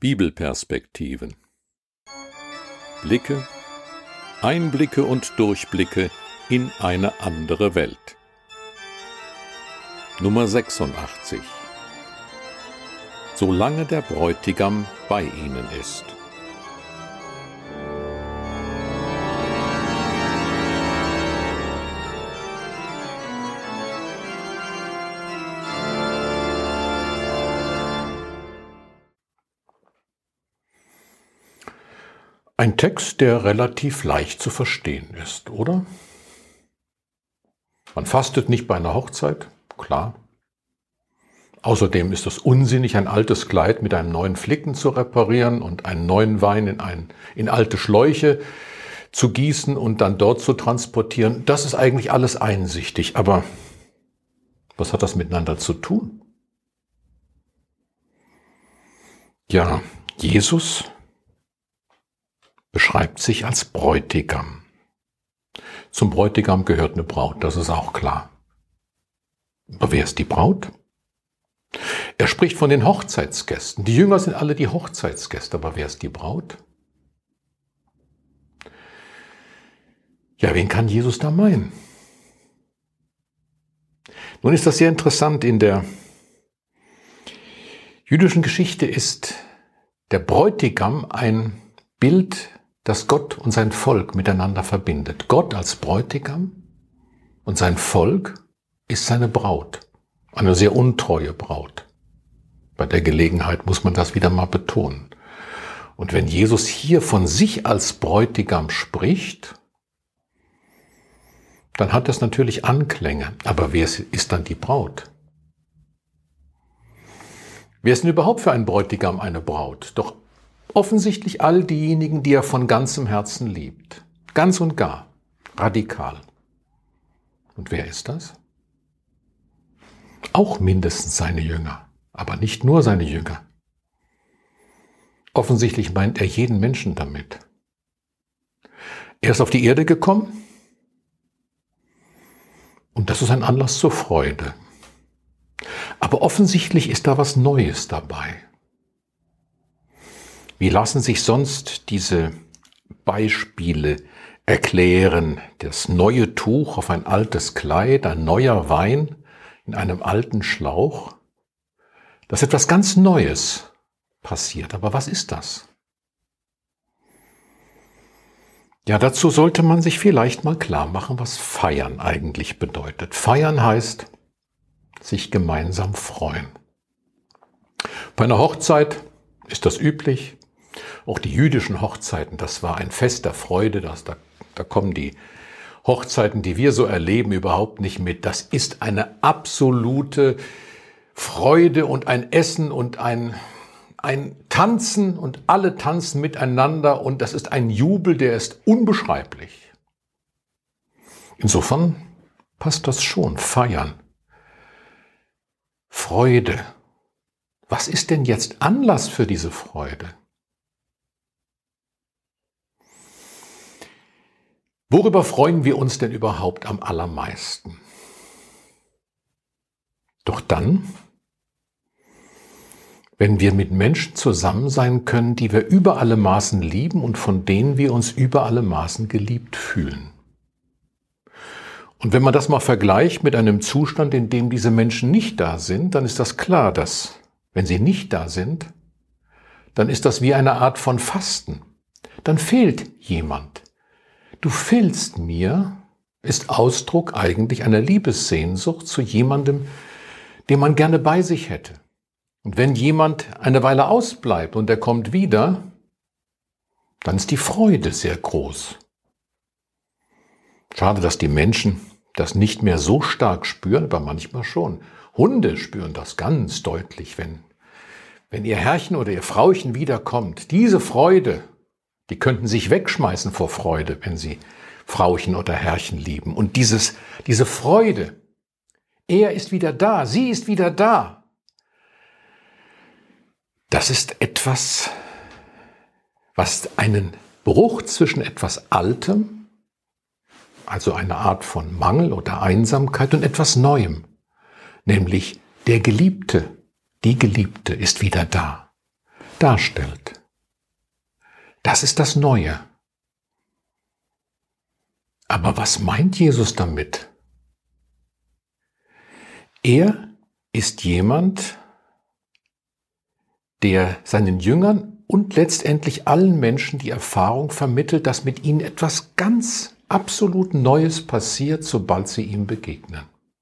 Bibelperspektiven. Blicke, Einblicke und Durchblicke in eine andere Welt. Nummer 86. Solange der Bräutigam bei ihnen ist. Ein Text, der relativ leicht zu verstehen ist, oder? Man fastet nicht bei einer Hochzeit, klar. Außerdem ist es unsinnig, ein altes Kleid mit einem neuen Flicken zu reparieren und einen neuen Wein in alte Schläuche zu gießen und dann dort zu transportieren. Das ist eigentlich alles einsichtig, aber was hat das miteinander zu tun? Ja, Jesus beschreibt sich als Bräutigam. Zum Bräutigam gehört eine Braut, das ist auch klar. Aber wer ist die Braut? Er spricht von den Hochzeitsgästen. Die Jünger sind alle die Hochzeitsgäste, aber wer ist die Braut? Ja, wen kann Jesus da meinen? Nun ist das sehr interessant. In der jüdischen Geschichte ist der Bräutigam ein Bild, das Gott und sein Volk miteinander verbindet. Gott als Bräutigam und sein Volk ist seine Braut. Eine sehr untreue Braut. Bei der Gelegenheit muss man das wieder mal betonen. Und wenn Jesus hier von sich als Bräutigam spricht, dann hat das natürlich Anklänge. Aber wer ist dann die Braut? Wer ist denn überhaupt für einen Bräutigam eine Braut? Doch offensichtlich all diejenigen, die er von ganzem Herzen liebt. Ganz und gar. Radikal. Und wer ist das? Auch mindestens seine Jünger. Aber nicht nur seine Jünger. Offensichtlich meint er jeden Menschen damit. Er ist auf die Erde gekommen. Und das ist ein Anlass zur Freude. Aber offensichtlich ist da was Neues dabei. Wie lassen sich sonst diese Beispiele erklären? Das neue Tuch auf ein altes Kleid, ein neuer Wein in einem alten Schlauch. Dass etwas ganz Neues passiert. Aber was ist das? Ja, dazu sollte man sich vielleicht mal klar machen, was Feiern eigentlich bedeutet. Feiern heißt, sich gemeinsam freuen. Bei einer Hochzeit ist das üblich. Auch die jüdischen Hochzeiten, das war ein Fest der Freude. Da kommen die Hochzeiten, die wir so erleben, überhaupt nicht mit. Das ist eine absolute Freude und ein Essen und ein Tanzen und alle tanzen miteinander und das ist ein Jubel, der ist unbeschreiblich. Insofern passt das schon, feiern. Freude. Was ist denn jetzt Anlass für diese Freude? Worüber freuen wir uns denn überhaupt am allermeisten? Doch dann, wenn wir mit Menschen zusammen sein können, die wir über alle Maßen lieben und von denen wir uns über alle Maßen geliebt fühlen. Und wenn man das mal vergleicht mit einem Zustand, in dem diese Menschen nicht da sind, dann ist das klar, dass, wenn sie nicht da sind, dann ist das wie eine Art von Fasten. Dann fehlt jemand. Du fehlst mir, ist Ausdruck eigentlich einer Liebessehnsucht zu jemandem, den man gerne bei sich hätte. Und wenn jemand eine Weile ausbleibt und er kommt wieder, dann ist die Freude sehr groß. Schade, dass die Menschen das nicht mehr so stark spüren, aber manchmal schon. Hunde spüren das ganz deutlich, wenn ihr Herrchen oder ihr Frauchen wiederkommt. Diese Freude, die könnten sich wegschmeißen vor Freude, wenn sie Frauchen oder Herrchen lieben. Und diese Freude, er ist wieder da, sie ist wieder da. Das ist etwas, was einen Bruch zwischen etwas Altem, also eine Art von Mangel oder Einsamkeit und etwas Neuem, nämlich der Geliebte, die Geliebte ist wieder da. darstellt. Das ist das Neue. Aber was meint Jesus damit? Er ist jemand, der seinen Jüngern und letztendlich allen Menschen die Erfahrung vermittelt, dass mit ihnen etwas ganz absolut Neues passiert, sobald sie ihm begegnen.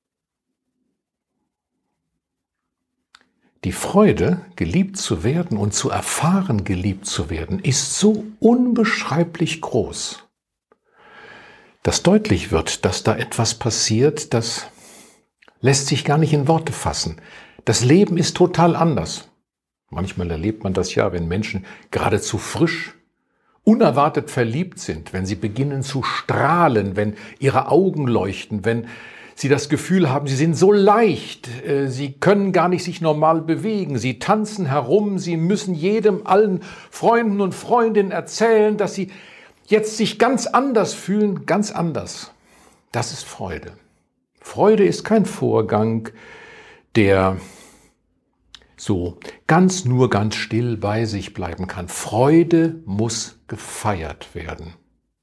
Die Freude, geliebt zu werden und zu erfahren, geliebt zu werden, ist so unbeschreiblich groß, dass deutlich wird, dass da etwas passiert, das lässt sich gar nicht in Worte fassen. Das Leben ist total anders. Manchmal erlebt man das ja, wenn Menschen geradezu frisch, unerwartet verliebt sind, wenn sie beginnen zu strahlen, wenn ihre Augen leuchten, wenn sie das Gefühl haben, sie sind so leicht, sie können gar nicht sich normal bewegen, sie tanzen herum, sie müssen allen Freunden und Freundinnen erzählen, dass sie jetzt sich ganz anders fühlen, ganz anders. Das ist Freude. Freude ist kein Vorgang, der so ganz still bei sich bleiben kann. Freude muss gefeiert werden.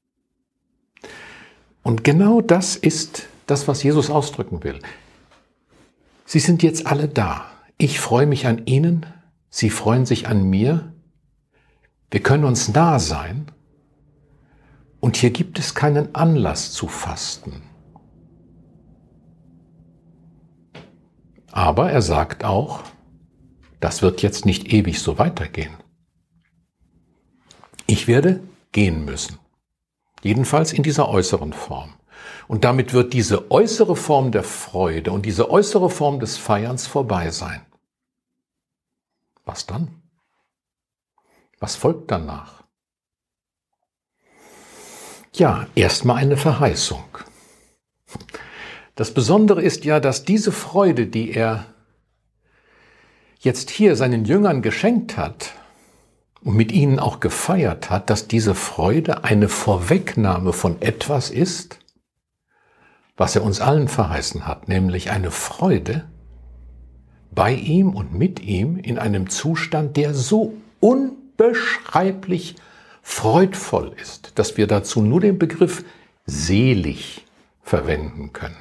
Und genau das ist das, was Jesus ausdrücken will. Sie sind jetzt alle da. Ich freue mich an Ihnen, Sie freuen sich an mir. Wir können uns nah sein. Und hier gibt es keinen Anlass zu fasten. Aber er sagt auch, das wird jetzt nicht ewig so weitergehen. Ich werde gehen müssen. Jedenfalls in dieser äußeren Form. Und damit wird diese äußere Form der Freude und diese äußere Form des Feierns vorbei sein. Was dann? Was folgt danach? Ja, erstmal eine Verheißung. Das Besondere ist ja, dass diese Freude, die er jetzt hier seinen Jüngern geschenkt hat und mit ihnen auch gefeiert hat, dass diese Freude eine Vorwegnahme von etwas ist, was er uns allen verheißen hat, nämlich eine Freude bei ihm und mit ihm in einem Zustand, der so unbeschreiblich freudvoll ist, dass wir dazu nur den Begriff selig verwenden können.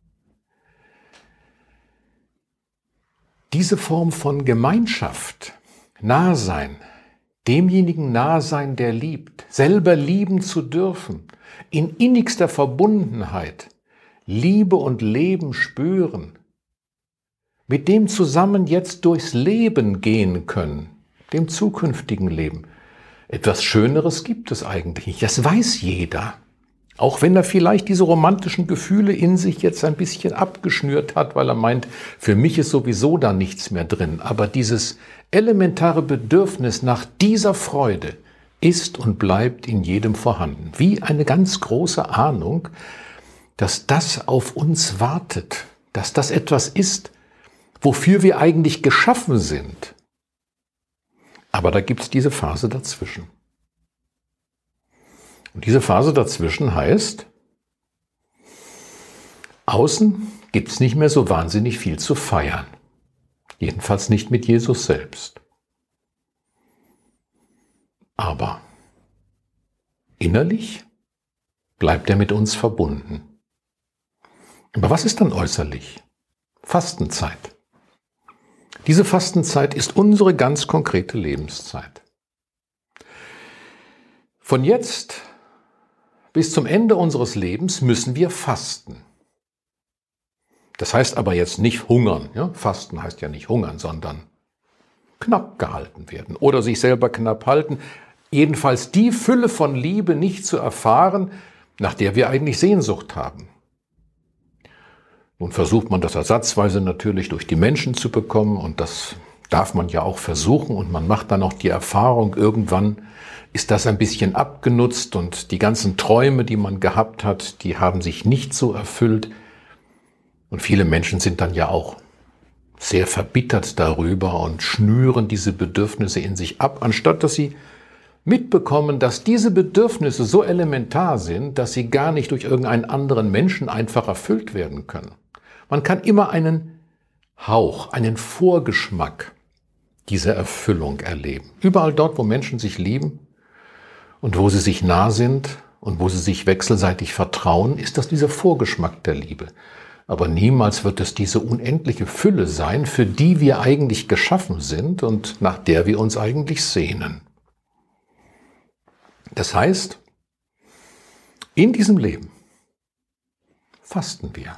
Diese Form von Gemeinschaft, Nahsein, demjenigen Nahsein, der liebt, selber lieben zu dürfen, in innigster Verbundenheit, Liebe und Leben spüren, mit dem zusammen jetzt durchs Leben gehen können, dem zukünftigen Leben. Etwas Schöneres gibt es eigentlich nicht. Das weiß jeder. Auch wenn er vielleicht diese romantischen Gefühle in sich jetzt ein bisschen abgeschnürt hat, weil er meint, für mich ist sowieso da nichts mehr drin. Aber dieses elementare Bedürfnis nach dieser Freude ist und bleibt in jedem vorhanden. Wie eine ganz große Ahnung, dass das auf uns wartet, dass das etwas ist, wofür wir eigentlich geschaffen sind. Aber da gibt es diese Phase dazwischen. Und diese Phase dazwischen heißt, außen gibt es nicht mehr so wahnsinnig viel zu feiern. Jedenfalls nicht mit Jesus selbst. Aber innerlich bleibt er mit uns verbunden. Aber was ist dann äußerlich? Fastenzeit. Diese Fastenzeit ist unsere ganz konkrete Lebenszeit. Von jetzt bis zum Ende unseres Lebens müssen wir fasten. Das heißt aber jetzt nicht hungern. Ja? Fasten heißt ja nicht hungern, sondern knapp gehalten werden oder sich selber knapp halten. Jedenfalls die Fülle von Liebe nicht zu erfahren, nach der wir eigentlich Sehnsucht haben. Nun versucht man das ersatzweise natürlich durch die Menschen zu bekommen und das darf man ja auch versuchen und man macht dann auch die Erfahrung, irgendwann ist das ein bisschen abgenutzt und die ganzen Träume, die man gehabt hat, die haben sich nicht so erfüllt. Und viele Menschen sind dann ja auch sehr verbittert darüber und schnüren diese Bedürfnisse in sich ab, anstatt dass sie mitbekommen, dass diese Bedürfnisse so elementar sind, dass sie gar nicht durch irgendeinen anderen Menschen einfach erfüllt werden können. Man kann immer einen Hauch, einen Vorgeschmack diese Erfüllung erleben. Überall dort, wo Menschen sich lieben und wo sie sich nah sind und wo sie sich wechselseitig vertrauen, ist das dieser Vorgeschmack der Liebe. Aber niemals wird es diese unendliche Fülle sein, für die wir eigentlich geschaffen sind und nach der wir uns eigentlich sehnen. Das heißt, in diesem Leben fasten wir.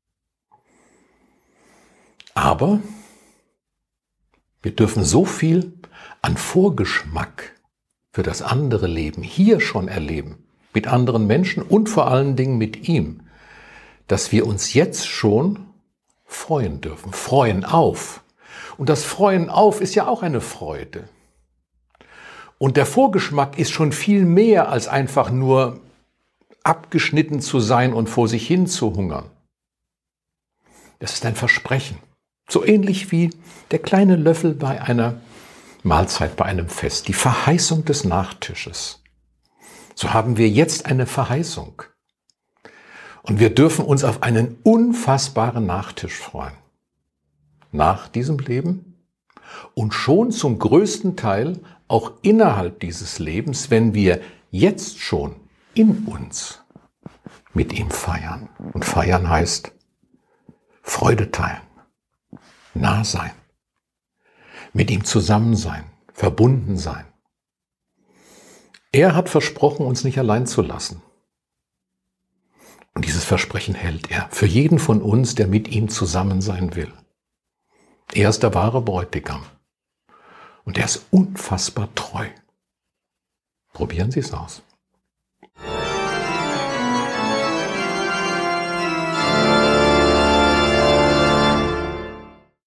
Aber wir dürfen so viel an Vorgeschmack für das andere Leben hier schon erleben, mit anderen Menschen und vor allen Dingen mit ihm, dass wir uns jetzt schon freuen dürfen, freuen auf. Und das Freuen auf ist ja auch eine Freude. Und der Vorgeschmack ist schon viel mehr als einfach nur abgeschnitten zu sein und vor sich hin zu hungern. Das ist ein Versprechen. So ähnlich wie der kleine Löffel bei einer Mahlzeit, bei einem Fest. Die Verheißung des Nachtisches. So haben wir jetzt eine Verheißung. Und wir dürfen uns auf einen unfassbaren Nachtisch freuen. Nach diesem Leben und schon zum größten Teil auch innerhalb dieses Lebens, wenn wir jetzt schon in uns mit ihm feiern. Und feiern heißt Freude teilen, nah sein, mit ihm zusammen sein, verbunden sein. Er hat versprochen, uns nicht allein zu lassen. Und dieses Versprechen hält er für jeden von uns, der mit ihm zusammen sein will. Er ist der wahre Bräutigam. Und er ist unfassbar treu. Probieren Sie es aus.